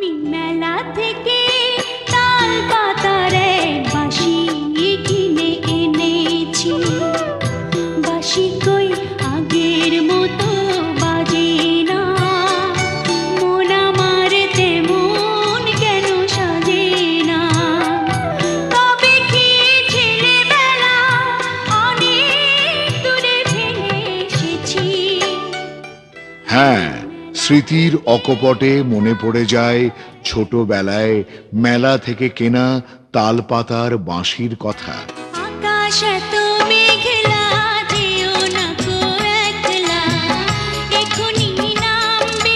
আমি মেলা থেকে তাল পাতার এক বাঁশি কিনে এনেছি। বাঁশি কই আগের মতো বাজে না, মন আমার তেমন কেন সাজে না। তবে কি ছেলেবেলা অনেক দূরে ফেলে এসেছি। হ্যাঁ, স্মৃতির অকপটে মনে পড়ে যায় ছোটবেলায় মেলা থেকে কেনা তাল পাতার বাঁশির কথা। আকাশ এত মেঘলা, যেও না কো একলা, এখনি নামবে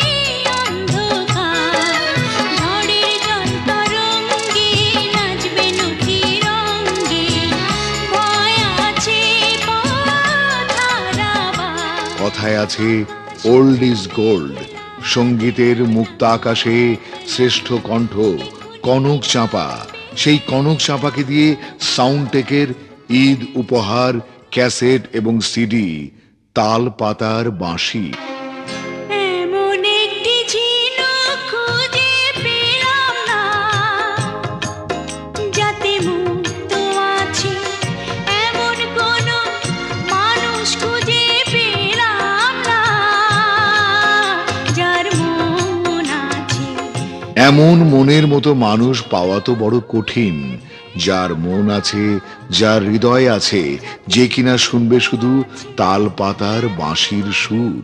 অন্ধকার। ঝড়ের জল তরঙ্গে নাচবে নদী রঙ্গে, ভয় আছে পথ হারাবার। কথায় আছে ওল্ড ইজ গোল্ড। সঙ্গীতের মুক্ত আকাশে শ্রেষ্ঠ কণ্ঠ কনক চাঁপা। সেই কনক চাঁপাকে দিয়ে সাউন্ডটেকের ঈদ উপহার ক্যাসেট এবং সিডি তাল পাতার বাঁশি। এমন একটি ঝিনুক খুঁজে পেলাম না, যাতে মুক্ত আছে এমন কোনো মানুষ খুঁজে পেলাম না, যার মন আছে। এমন মনের মতো মানুষ পাওয়া তো বড় কঠিন, যার মন আছে, যার হৃদয় আছে, যে কিনা শুনবে শুধু তাল পাতার বাঁশির সুর।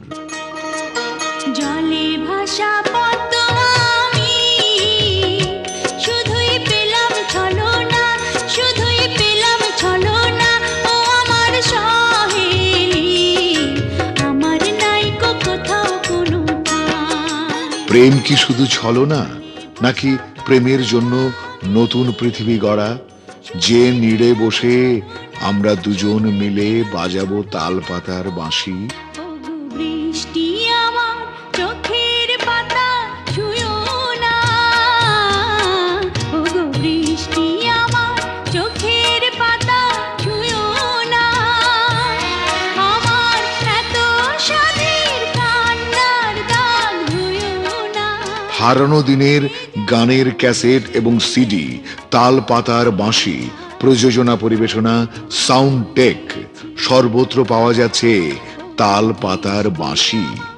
জলে ভাসা পদ্ম আমি, শুধুই পেলাম ছলনা, শুধুই পেলাম ছলনা। ও আমার সহেলি, আমার নাইকো কোথাও কোনো ঠাঁই। প্রেম কি শুধু ছলনা, নাকি প্রেমের জন্য নতুন পৃথিবী গড়া? যে নিড়ে বসে আমরা দুজন মিলে বাজাবো তাল পাতার বাঁশি। ওগো বৃষ্টি আমার চোখের পাতা ছুঁয়ো না, ওগো বৃষ্টি আমার চোখের পাতা ছুঁয়ো না। আমার এত স্বাদের কান্নার দাগ ধুয়ো না। হারানো দিনের গানের ক্যাসেট এবং সিডি তাল পাতার বাঁশি, প্রযোজনা পরিবেশনা সাউন্ডটেক। সর্বত্র পাওয়া যাচ্ছে তাল পাতার বাঁশি।